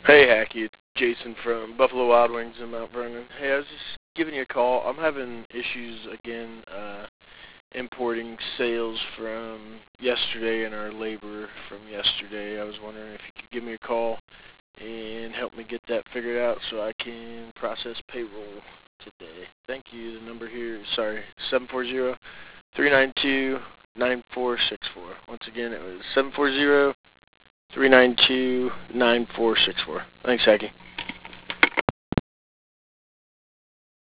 Hey, Hacky, it's Jason from Buffalo Wild Wings in Mount Vernon. Hey, I was just giving you a call. I'm having issues again importing sales from yesterday and our labor from yesterday. I was wondering if you could give me a call and help me get that figured out so I can process payroll today. Thank you. The number here is, 740-392-9464. Once again, it was 740-392-9464. Thanks, Hacky.